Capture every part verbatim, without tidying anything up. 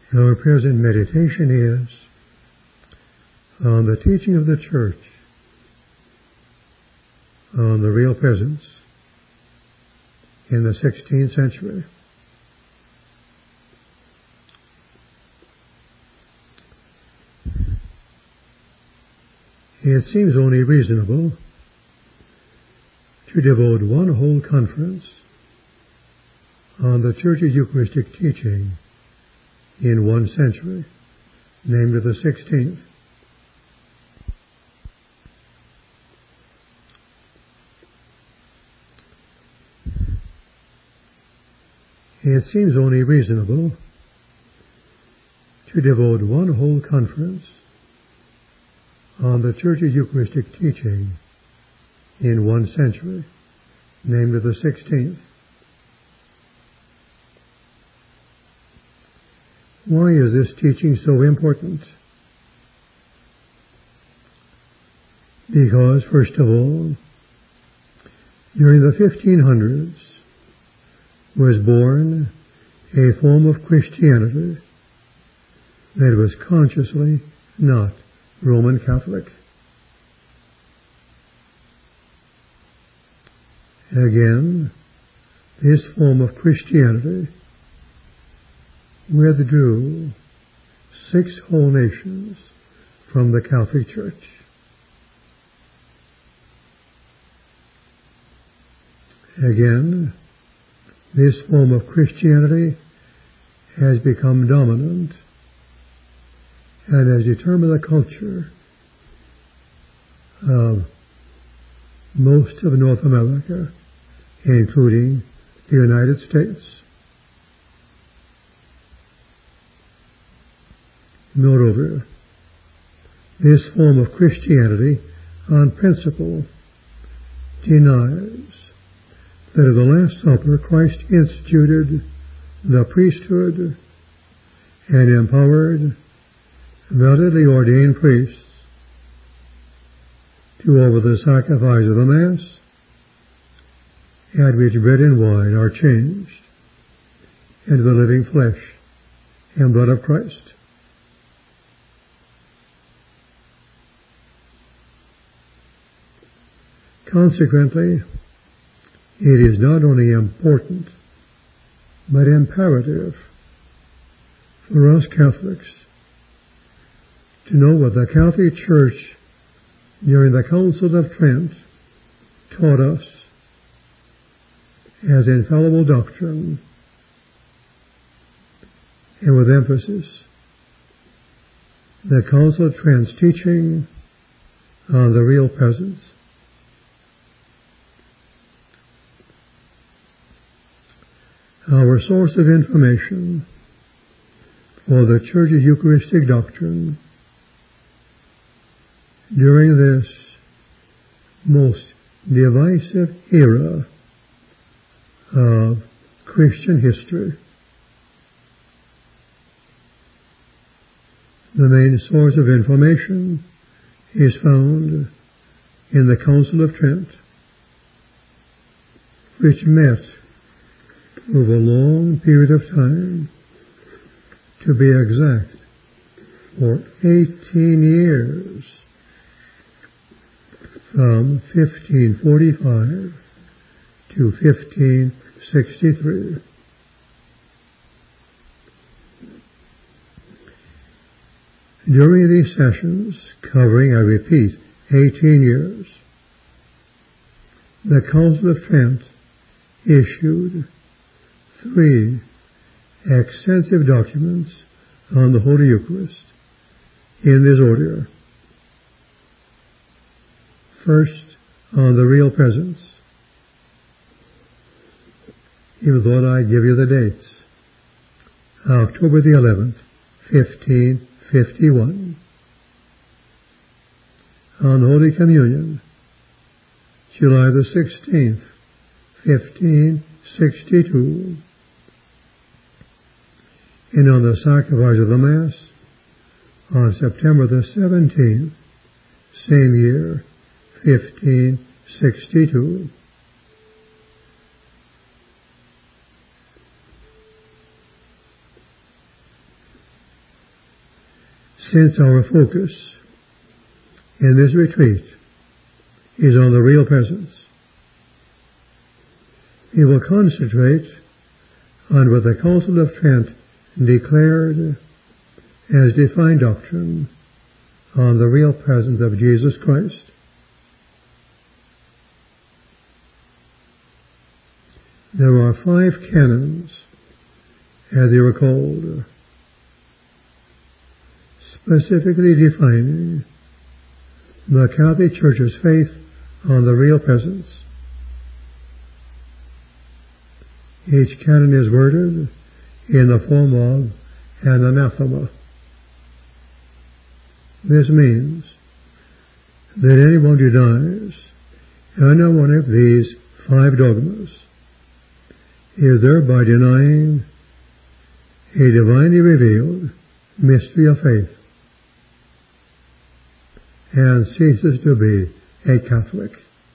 Our present meditation is on the teaching of the Church on the Real Presence in the sixteenth century. It seems only reasonable to devote one whole conference on the Church's Eucharistic teaching in one century, namely the sixteenth. It seems only reasonable to devote one whole conference on the Church's Eucharistic teaching in one century, namely the sixteenth. Why is this teaching so important? Because, first of all, during the fifteen hundreds was born a form of Christianity that was consciously not Roman Catholic. Again, this form of Christianity withdrew six whole nations from the Catholic Church. Again, this form of Christianity has become dominant and has determined the culture of most of North America, including the United States. Moreover, this form of Christianity, on principle, denies that at the Last Supper Christ instituted the priesthood and empowered validly ordained priests to offer the sacrifice of the Mass, at which bread and wine are changed into the living flesh and blood of Christ. Consequently, it is not only important, but imperative for us Catholics to know what the Catholic Church during the Council of Trent taught us as infallible doctrine, and with emphasis, the Council of Trent's teaching on the Real Presence. Our source of information for the Church's Eucharistic doctrine during this most divisive era of Christian history. The main source of information is found in the Council of Trent, which met over a long period of time, to be exact, for eighteen years, from fifteen forty-five to fifteen sixty-three. During these sessions, covering, I repeat, eighteen years, the Council of Trent issued three extensive documents on the Holy Eucharist in this order. First, on the Real Presence. Even thought I'd give you the dates. October the eleventh, fifteen fifty-one. On Holy Communion, July the sixteenth, fifteen sixty-two. And on the sacrifice of the Mass, on September the seventeenth, same year, fifteen sixty-two. Since our focus in this retreat is on the real presence, we will concentrate on what the Council of Trent declared as defined doctrine on the real presence of Jesus Christ. There are five canons, as they were called, specifically defining the Catholic Church's faith on the real presence. Each canon is worded in the form of an anathema. This means that anyone who denies any one of these five dogmas is thereby denying a divinely revealed mystery of faith and ceases to be a Catholic.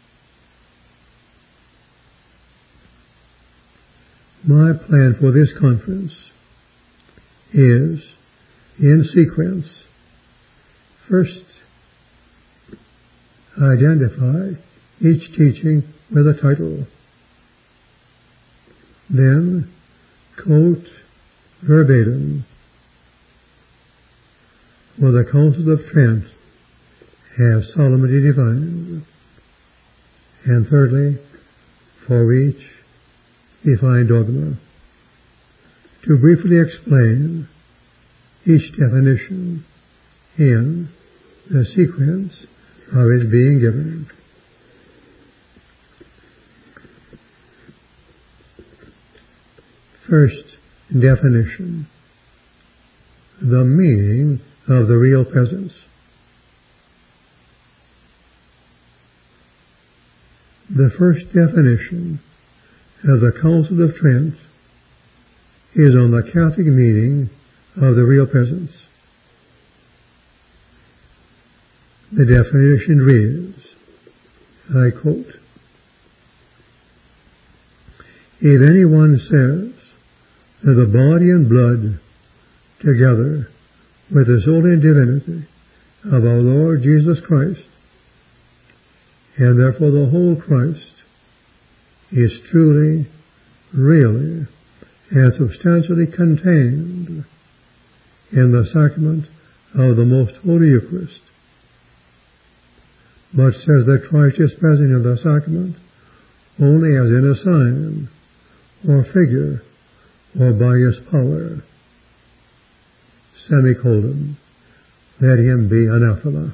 My plan for this conference is, in sequence, first, identify each teaching with a title. Then, quote verbatim what the Council of Trent have solemnly defined. And thirdly, for each defined dogma, to briefly explain each definition in the sequence of its being given. First definition: the meaning of the real presence. The first definition of the Council of Trent is on the Catholic meaning of the real presence. The definition reads, I quote, "If anyone says that the body and blood, together with the soul and divinity of our Lord Jesus Christ, and therefore the whole Christ, is truly, really, and substantially contained in the sacrament of the Most Holy Eucharist, but says that Christ is present in the sacrament only as in a sign, or figure, or by his power, semicolon, let him be anathema."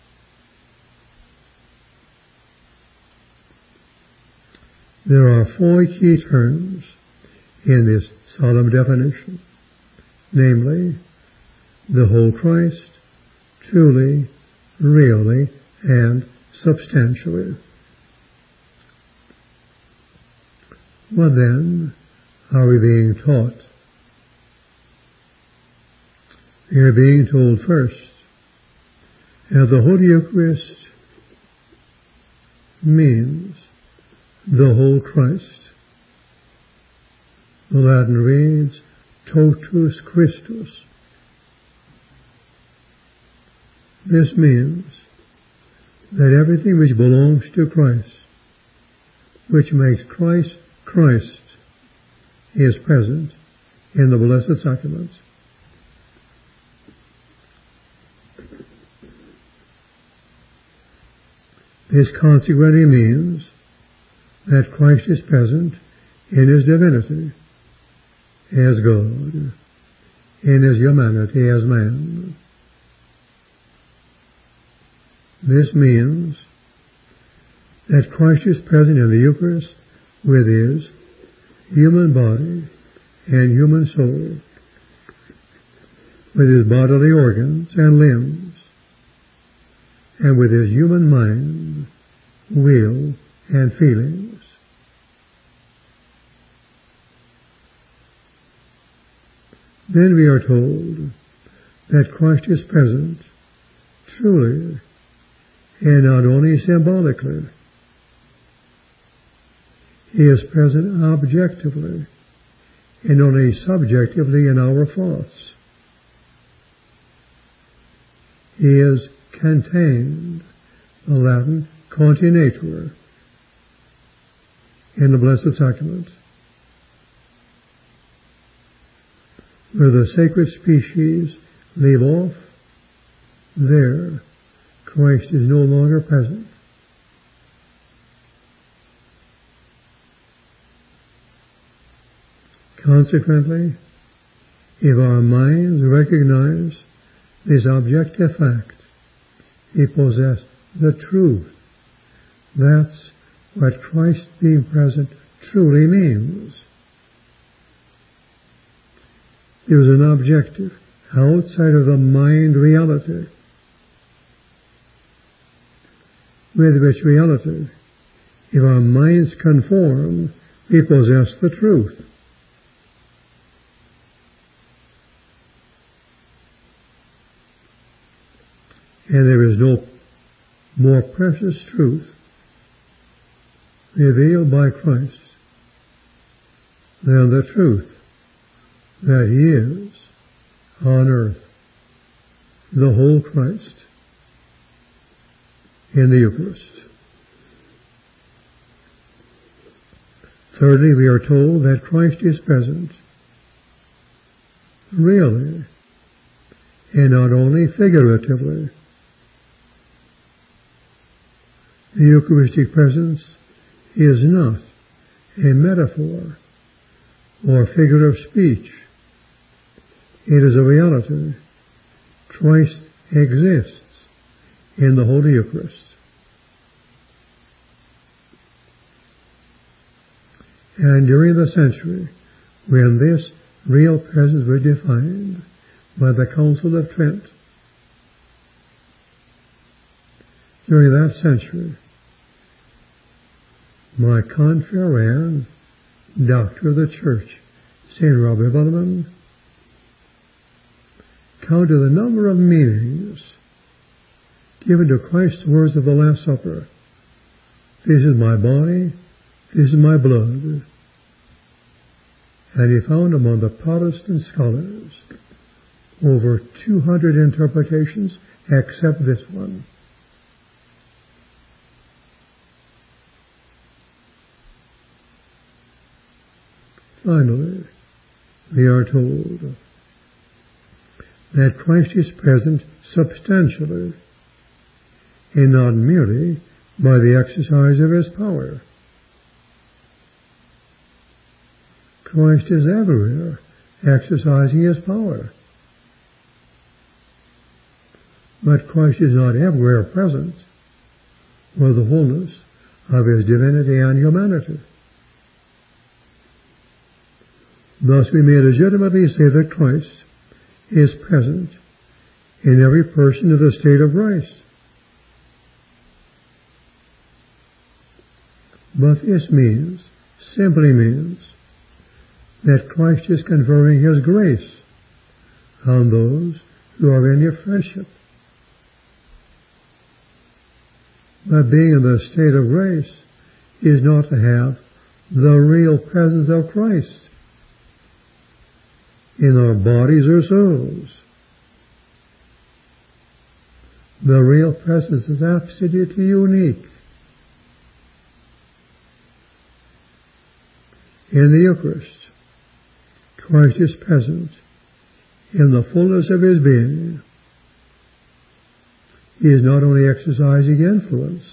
There are four key terms in this solemn definition, namely, the whole Christ, truly, really, and substantially. What then are we being taught? We are being told first that the Holy Eucharist means the whole Christ. The Latin reads, totus Christus. This means that everything which belongs to Christ, which makes Christ Christ, is present in the Blessed Sacraments. This consequently means that Christ is present in his divinity as God, in his humanity as man. This means that Christ is present in the Eucharist with his human body and human soul, with his bodily organs and limbs, and with his human mind, will, and feelings. Then we are told that Christ is present truly and not only symbolically. He is present objectively and only subjectively in our thoughts. He is contained, the Latin continetur, in the Blessed Sacrament, where the sacred species leave off. There, Christ is no longer present. Consequently, if our minds recognize this objective fact, we possess the truth. That's what Christ being present truly means. It was an objective, outside of the mind reality, with which reality, if our minds conform, we possess the truth. And there is no more precious truth revealed by Christ than the truth that He is on earth, the whole Christ in the Eucharist. Thirdly, we are told that Christ is present really, and not only figuratively. The Eucharistic presence is not a metaphor or figure of speech. It is a reality. Christ exists in the Holy Eucharist. And during the century, when this real presence was defined by the Council of Trent, during that century, my confreran, Doctor of the Church, Saint Robert Bellarmine, counted the number of meanings given to Christ's words of the Last Supper. This is my body, this is my blood. And he found among the Protestant scholars over two hundred interpretations except this one. Finally, we are told that Christ is present substantially and not merely by the exercise of His power. Christ is everywhere exercising His power. But Christ is not everywhere present with the wholeness of His divinity and humanity. Thus we may legitimately say that Christ is present in every person of the state of grace. But this means, simply means, that Christ is conferring His grace on those who are in your friendship. But being in the state of grace is not to have the real presence of Christ in our bodies or souls. The real presence is absolutely unique. In the Eucharist, Christ is present in the fullness of His being. He is not only exercising influence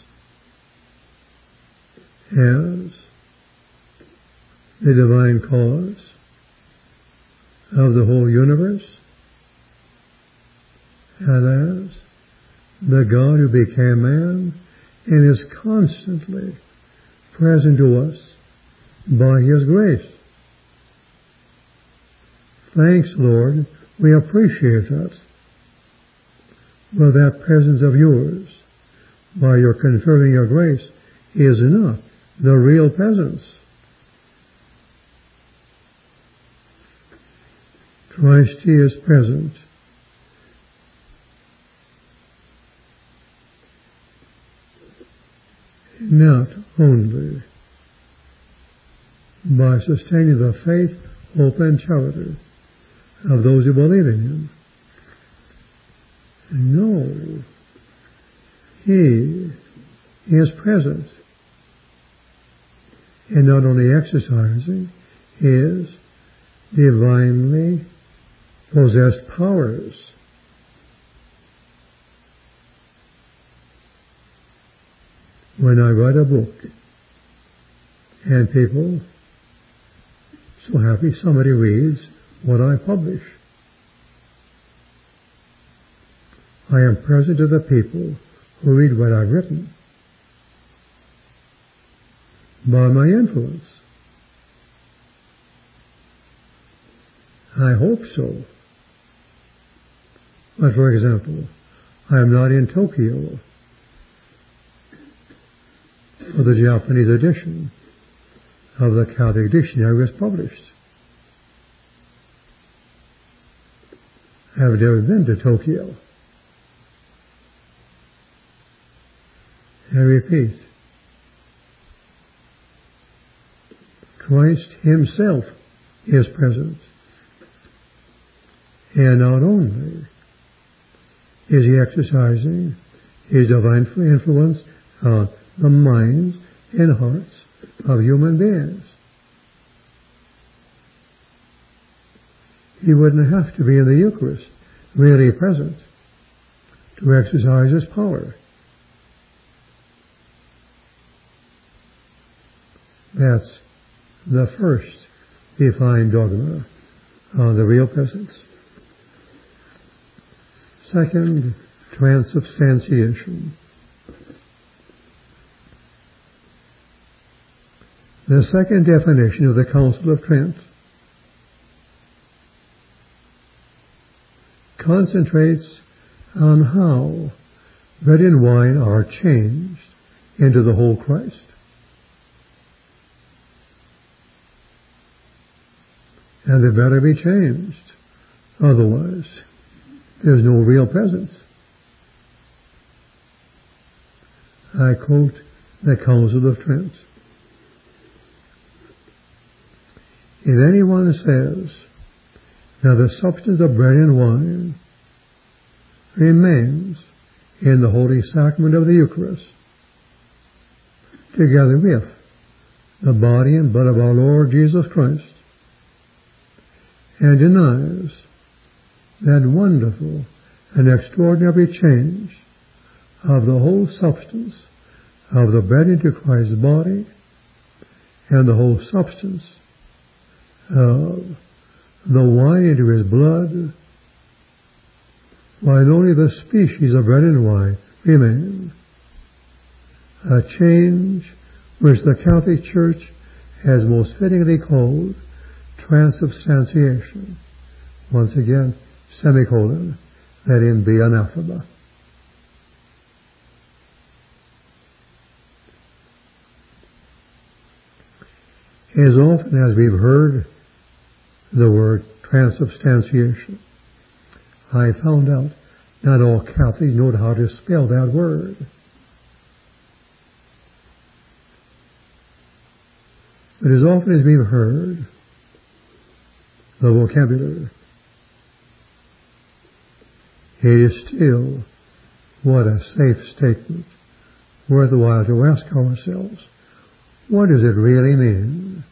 as the divine cause of the whole universe, and as the God who became man and is constantly present to us by His grace. Thanks, Lord, we appreciate that. But that presence of yours, by your conferring your grace, is not the real presence. Christ is present not only by sustaining the faith, hope, and charity of those who believe in Him, No. He is present and not only exercising His divinely possessed powers. When I write a book and people, so happy somebody reads what I publish, I am present to the people who read what I've written by my influence. I hope so. But for example, I am not in Tokyo for the Japanese edition of the Catholic Dictionary was published. I have never been to Tokyo. I repeat, Christ Himself is present. And not only is He exercising His divine influence on the minds and hearts of human beings, He wouldn't have to be in the Eucharist really present to exercise His power. That's the first defined dogma on the real presence. Second, transubstantiation. The second definition of the Council of Trent concentrates on how bread and wine are changed into the whole Christ. And they better be changed. Otherwise, there's no real presence. I quote the Council of Trent. If anyone says that the substance of bread and wine remains in the Holy Sacrament of the Eucharist, together with the body and blood of our Lord Jesus Christ, and denies that wonderful and extraordinary change of the whole substance of the bread into Christ's body and the whole substance of the wine into His blood, while only the species of bread and wine remain, a change which the Catholic Church has most fittingly called transubstantiation. Once again, semicolon, let him be anathema. As often as we've heard the word transubstantiation, I found out not all Catholics know how to spell that word. But as often as we've heard the vocabulary, it is still, what a safe statement, worthwhile to ask ourselves, what does it really mean?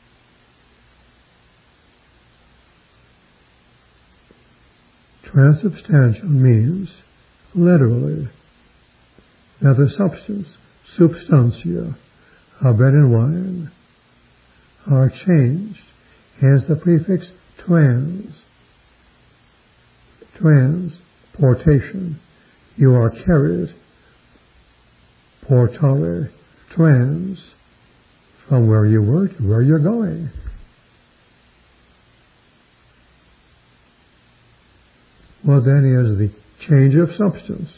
Transubstantial means, literally, that the substance, substantia, of bread and wine are changed, hence the prefix trans. Transportation. You are carried, portare, trans, from where you were to where you're going. What then is the change of substance?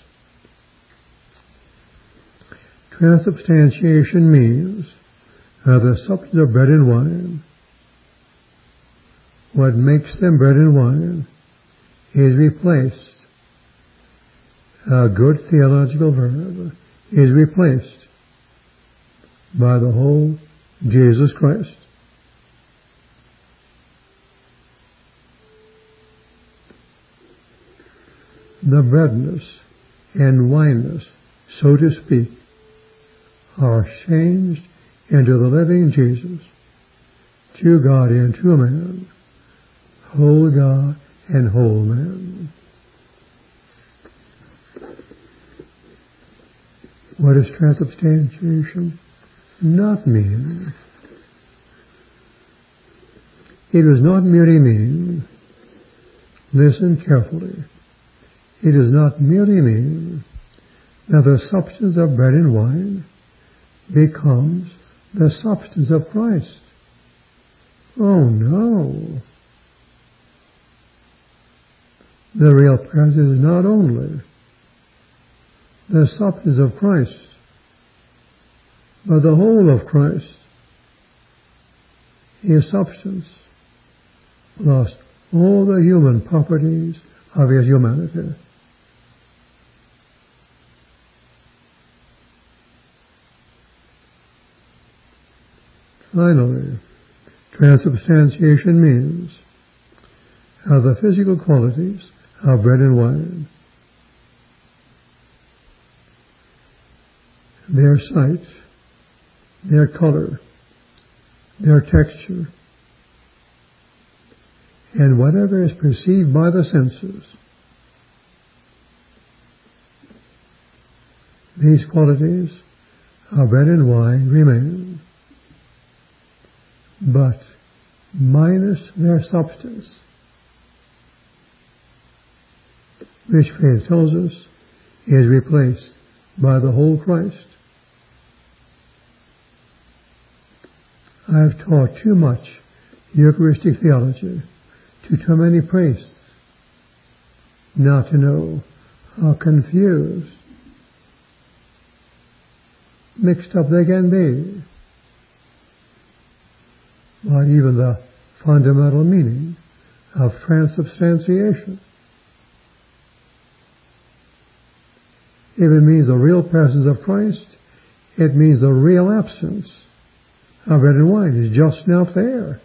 Transubstantiation means that the substance of bread and wine, what makes them bread and wine, is replaced. A good theological verb is replaced by the whole Jesus Christ. the breadness and wineness, so to speak, are changed into the living Jesus, true God and true man, whole God and whole man. What does transubstantiation not mean? It does not merely mean, listen carefully, it does not merely mean that the substance of bread and wine becomes the substance of Christ. Oh no! The real presence is not only the substance of Christ, but the whole of Christ, His substance, plus all the human properties of His humanity. Finally, transubstantiation means how the physical qualities of bread and wine, their sight, their color, their texture, and whatever is perceived by the senses, these qualities of bread and wine remain, but minus their substance, which faith tells us is replaced by the whole Christ. I've taught too much Eucharistic theology to too many priests not to know how confused, mixed up they can be, by even the fundamental meaning of transubstantiation. If it means the real presence of Christ, it means the real absence of bread and wine is just not there.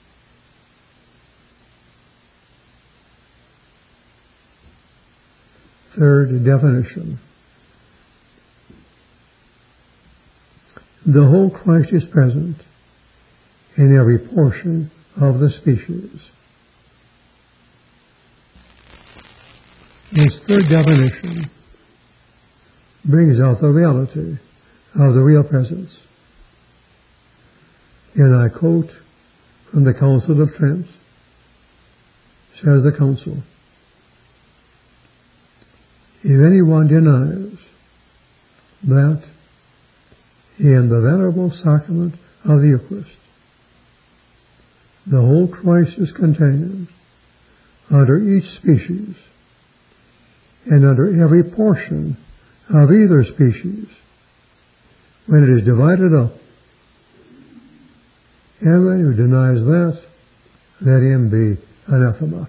Third definition. The whole Christ is present in every portion of the species. This third definition brings out the reality of the real presence. And I quote from the Council of Trent, says the Council, if anyone denies that in the venerable sacrament of the Eucharist the whole Christ is contained under each species and under every portion of either species, when it is divided up, everyone who denies that, let him be anathema.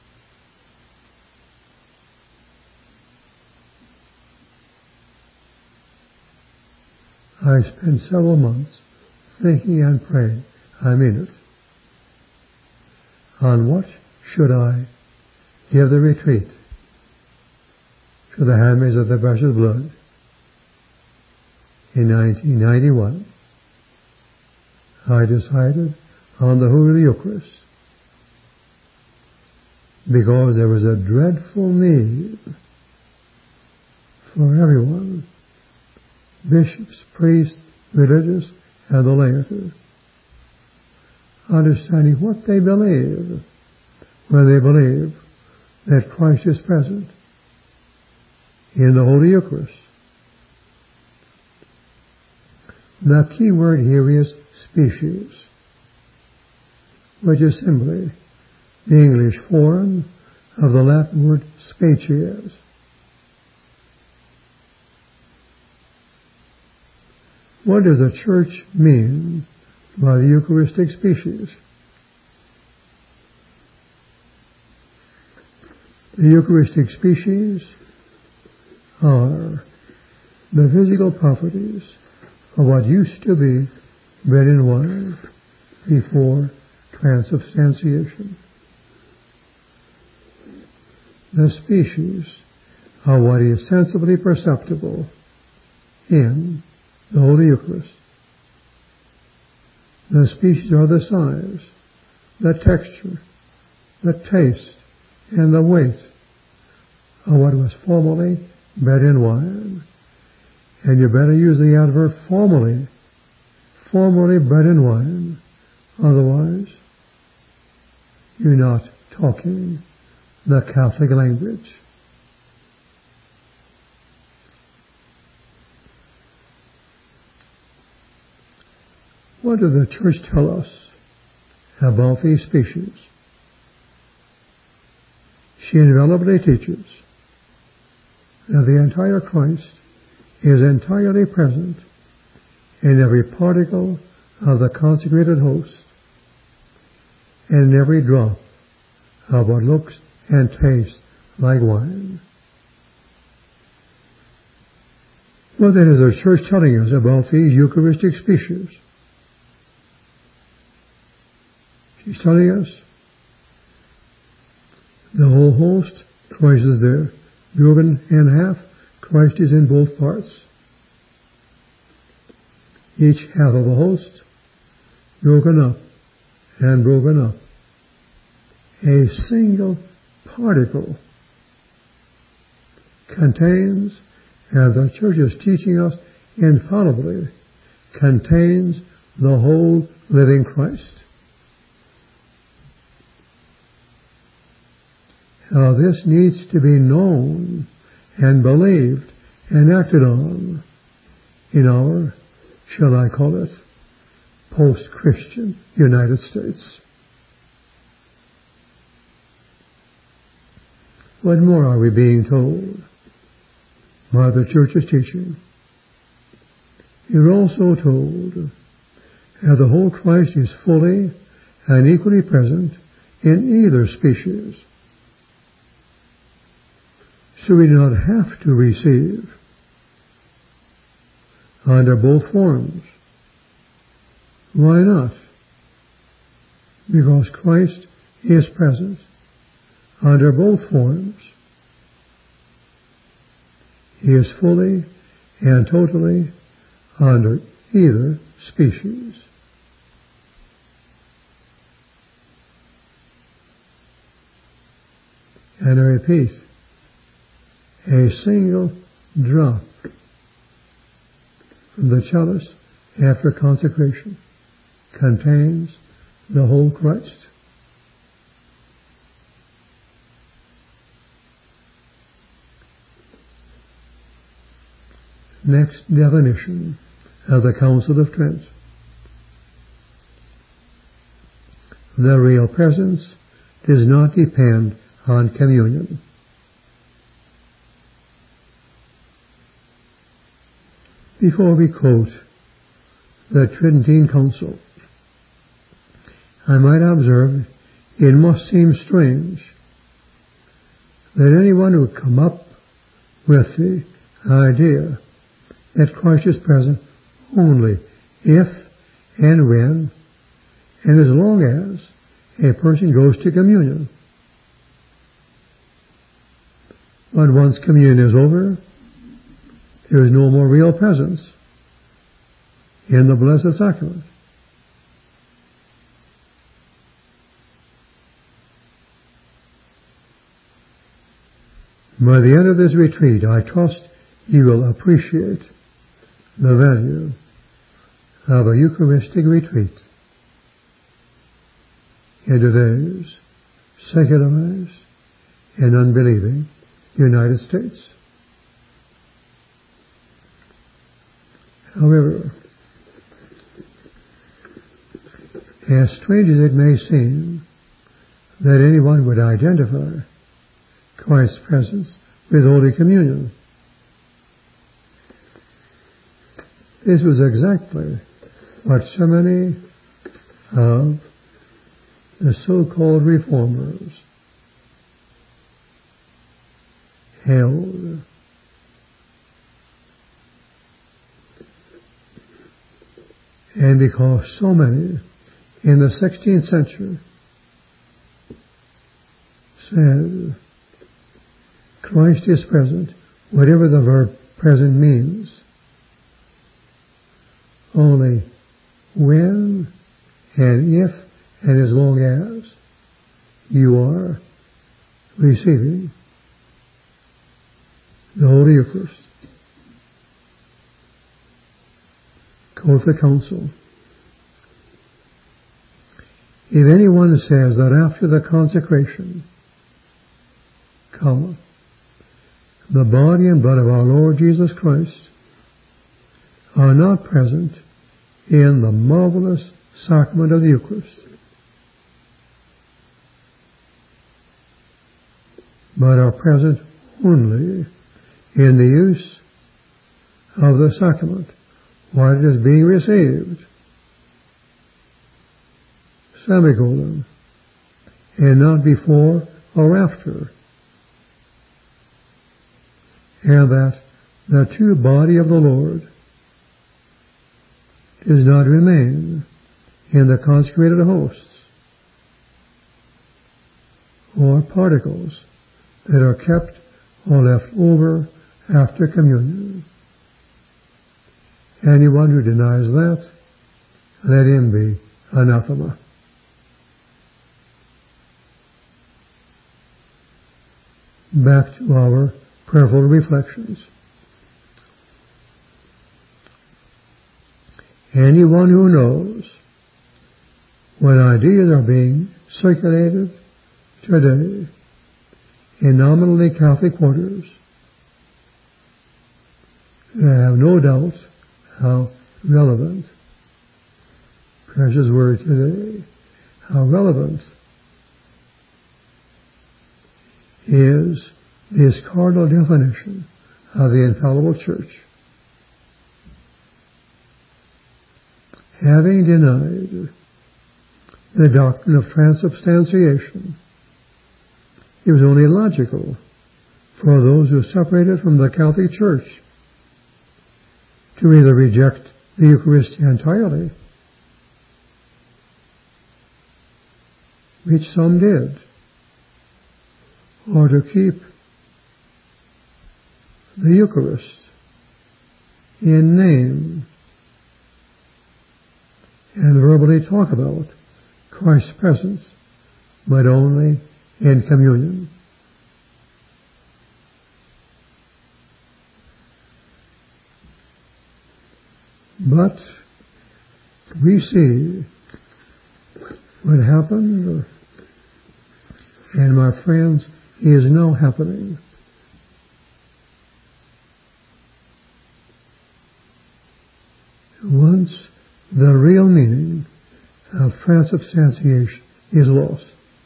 I spent several months thinking and praying, I mean it, on what should I give the retreat to the handmaids of the precious blood in nineteen ninety-one. I decided on the Holy Eucharist because there was a dreadful need for everyone, bishops, priests, religious, and the laity, understanding what they believe when they believe that Christ is present in the Holy Eucharist. The key word here is species, which is simply the English form of the Latin word species. What does the Church mean by the Eucharistic species? The Eucharistic species are the physical properties of what used to be bread and wine before transubstantiation. The species of what is sensibly perceptible in the Holy Eucharist. The species are the size, the texture, the taste, and the weight of what was formerly bread and wine. And you better use the adverb formerly, formerly bread and wine. Otherwise, you're not talking the Catholic language. What does the Church tell us about these species? She invariably teaches that the entire Christ is entirely present in every particle of the consecrated host and in every drop of what looks and tastes like wine. What then is the Church telling us about these Eucharistic species? She's telling us the whole host, Christ is there. Broken in half, Christ is in both parts. Each half of the host, broken up and broken up. A single particle contains, as the Church is teaching us infallibly, contains the whole living Christ. How this needs to be known and believed and acted on in our, shall I call it, post-Christian United States. What more are we being told by the Church's teaching? You're also told that the whole Christ is fully and equally present in either species. So we do not have to receive under both forms. Why not? Because Christ is present under both forms. He is fully and totally under either species. And I repeat, a single drop from the chalice after consecration contains the whole Christ. Next definition of the Council of Trent. The real presence does not depend on communion. Before we quote the Tridentine Council, I might observe it must seem strange that anyone would come up with the idea that Christ is present only if and when and as long as a person goes to communion. But once communion is over, there is no more real presence in the Blessed Sacrament. By the end of this retreat, I trust you will appreciate the value of a Eucharistic retreat in today's secularized and unbelieving United States. However, as strange as it may seem that anyone would identify Christ's presence with Holy Communion, this was exactly what so many of the so-called reformers held. And because so many in the sixteenth century said Christ is present, whatever the verb present means. Only when and if and as long as you are receiving the Holy Eucharist. Quote the Council. If anyone says that after the consecration, comma, the body and blood of our Lord Jesus Christ are not present in the marvelous sacrament of the Eucharist, but are present only in the use of the sacrament while it is being received, semicolon, and not before or after, and that the true body of the Lord does not remain in the consecrated hosts or particles that are kept or left over after communion. Anyone who denies that, let him be anathema. Back to our prayerful reflections. Anyone who knows what ideas are being circulated today in nominally Catholic quarters, I have no doubt how relevant, precious word today, how relevant is this cardinal definition of the infallible Church. Having denied the doctrine of transubstantiation, it was only logical for those who separated from the Catholic Church to either reject the Eucharist entirely, which some did, or to keep the Eucharist in name and verbally talk about Christ's presence, but only in communion. But we see what happened, and my friends, is now happening. Once the real meaning of transubstantiation is lost.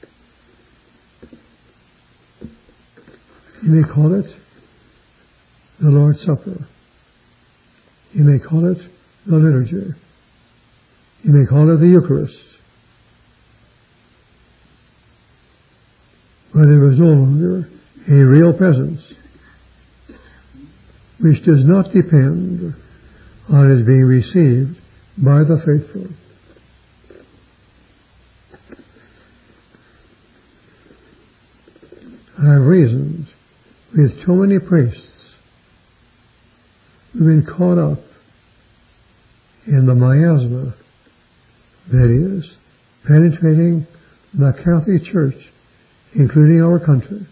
You may call it the Lord's Supper. You may call it the liturgy. You may call it the Eucharist. But there is no longer a real presence which does not depend on its being received by the faithful. I have reasoned with too many priests who have been caught up in the miasma that is penetrating the Catholic Church, including our country.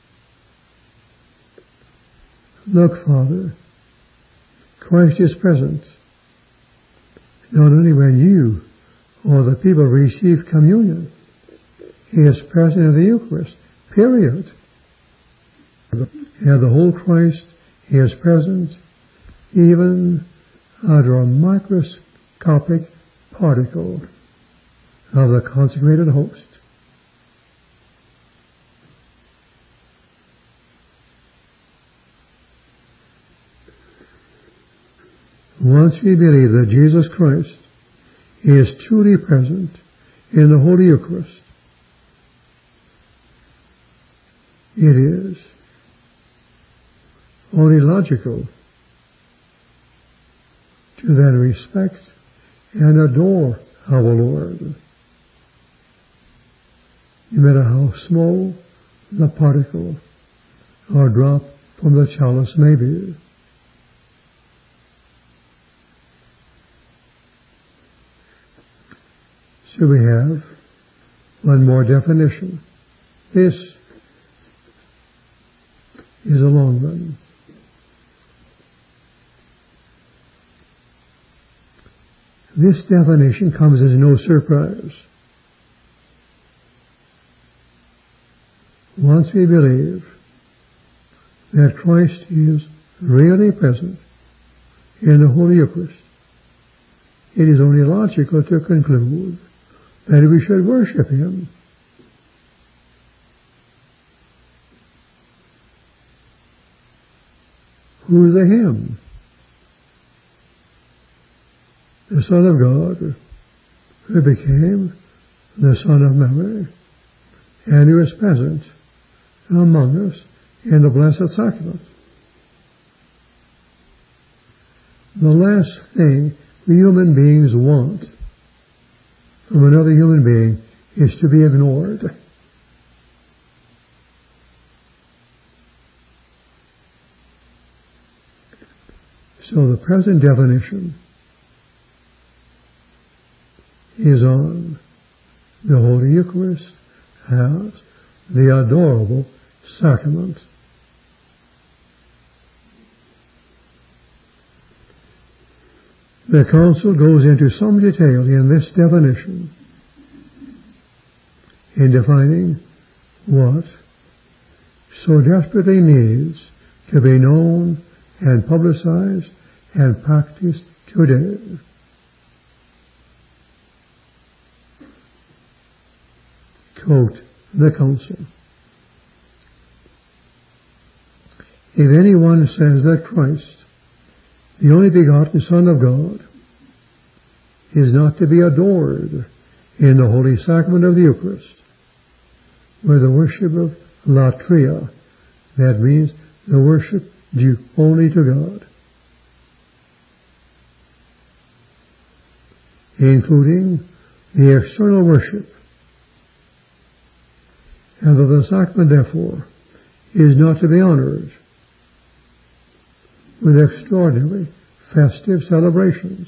Look, Father, Christ is present not only when you or the people receive communion. He is present in the Eucharist, period. And the whole Christ, He is present even under a microscopic particle of the consecrated host. Once we believe that Jesus Christ is truly present in the Holy Eucharist, it is only logical to then respect and adore our Lord, no matter how small the particle or drop from the chalice may be. So we have one more definition. This is a long one. This definition comes as no surprise. Once we believe that Christ is really present in the Holy Eucharist, it is only logical to conclude that we should worship Him. Who's the Him? The Son of God, who became the Son of Mary, and who is present among us in the Blessed Sacrament. The last thing we human beings want from another human being is to be ignored. So the present definition is on the Holy Eucharist as the adorable sacrament. The Council goes into some detail in this definition in defining what so desperately needs to be known and publicized and practiced today. Quote the Council. If anyone says that Christ, the only begotten Son of God, is not to be adored in the Holy Sacrament of the Eucharist, where the worship of latria, that means the worship due only to God, including the external worship, and that the sacrament, therefore, is not to be honored with extraordinary festive celebrations,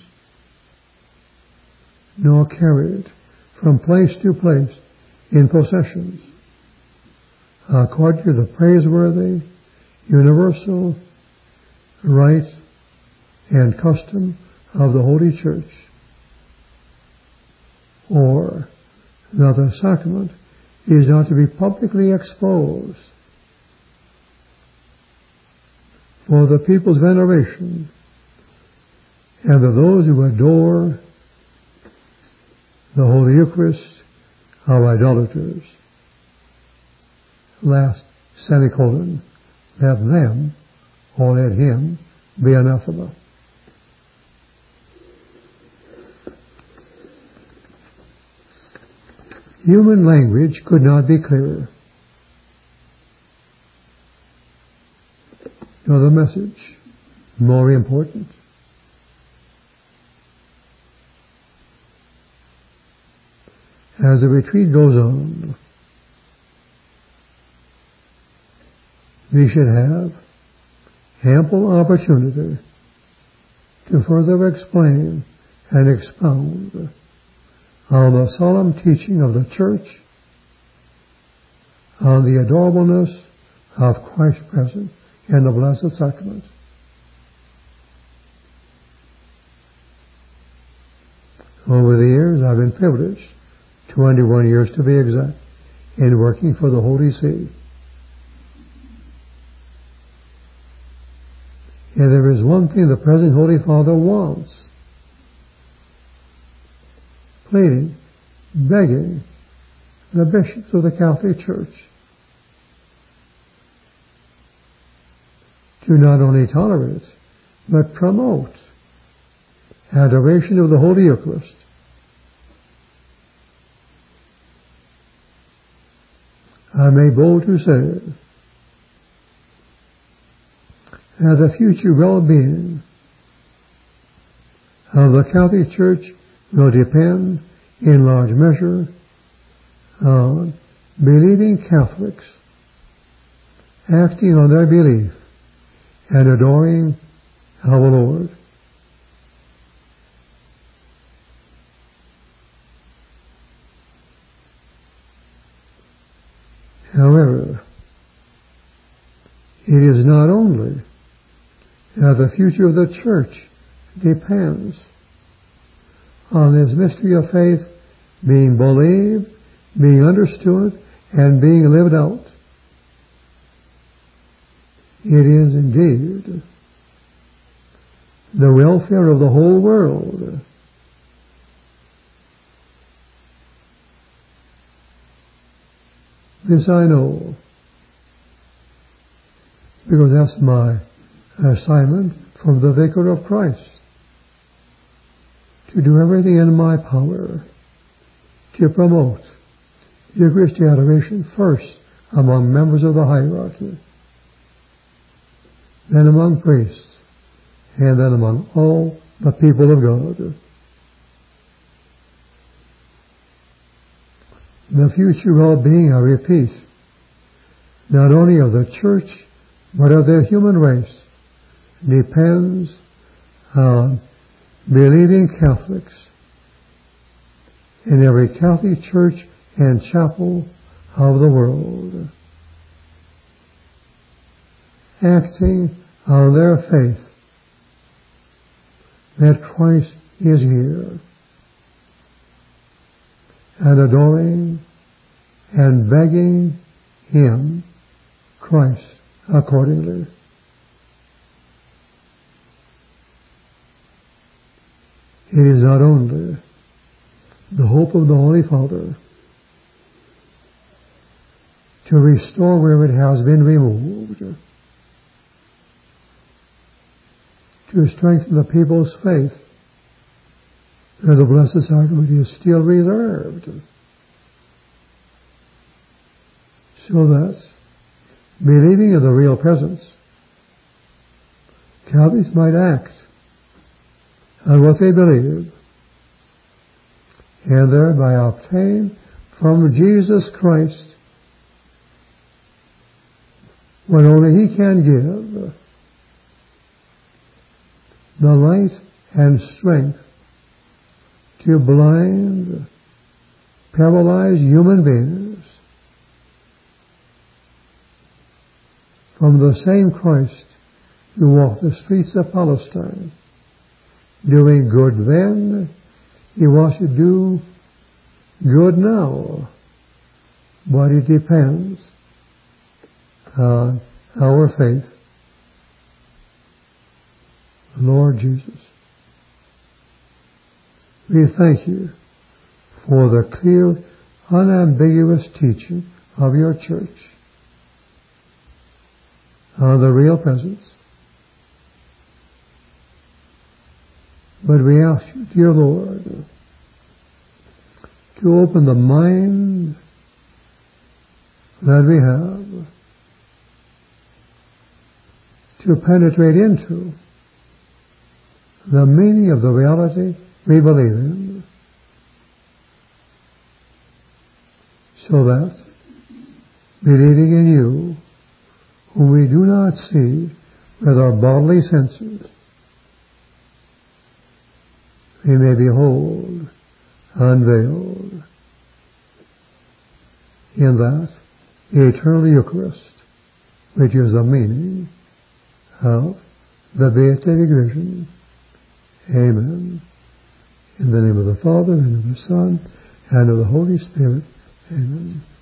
nor carried from place to place in processions, according to the praiseworthy, universal rite and custom of the Holy Church, or that the sacrament is not to be publicly exposed for the people's veneration and of those who adore the Holy Eucharist are idolaters. Last semicolon, let them, or let him, be anathema. Human language could not be clearer. Nor the message more important. As the retreat goes on, we should have ample opportunity to further explain and expound on the solemn teaching of the Church, on the adorableness of Christ present in the Blessed Sacrament. Over the years, I've been privileged, twenty-one years to be exact, in working for the Holy See. And there is one thing the present Holy Father wants: pleading, begging the bishops of the Catholic Church to not only tolerate, but promote adoration of the Holy Eucharist. I may bold to say that the future well-being of the Catholic Church will depend in large measure on believing Catholics acting on their belief and adoring our Lord. However, it is not only that the future of the church depends on this mystery of faith being believed, being understood, and being lived out. It is indeed the welfare of the whole world. This I know, because that's my assignment from the Vicar of Christ, to do everything in my power to promote Eucharistic adoration first among members of the hierarchy, then among priests, and then among all the people of God. The future well-being, I repeat, not only of the church, but of the human race, depends on believing Catholics in every Catholic church and chapel of the world, acting on their faith that Christ is here, and adoring and begging Him, Christ, accordingly. It is not only the hope of the Holy Father to restore where it has been removed, to strengthen the people's faith where the Blessed Sacrament is still reserved, so that, believing in the real presence, Catholics might act on what they believe, and thereby obtain from Jesus Christ what only He can give, the light and strength to blind, paralyzed human beings from the same Christ who walked the streets of Palestine, doing good then. He wants to do good now, but it depends on our faith. Lord Jesus, we thank You for the clear, unambiguous teaching of Your church on the real presence. But we ask You, dear Lord, to open the mind that we have to penetrate into the meaning of the reality we believe in, so that, believing in You, whom we do not see with our bodily senses, we may behold unveiled in that eternal Eucharist, which is the meaning of the beatific vision. Amen. In the name of the Father, and of the Son, and of the Holy Spirit. Amen.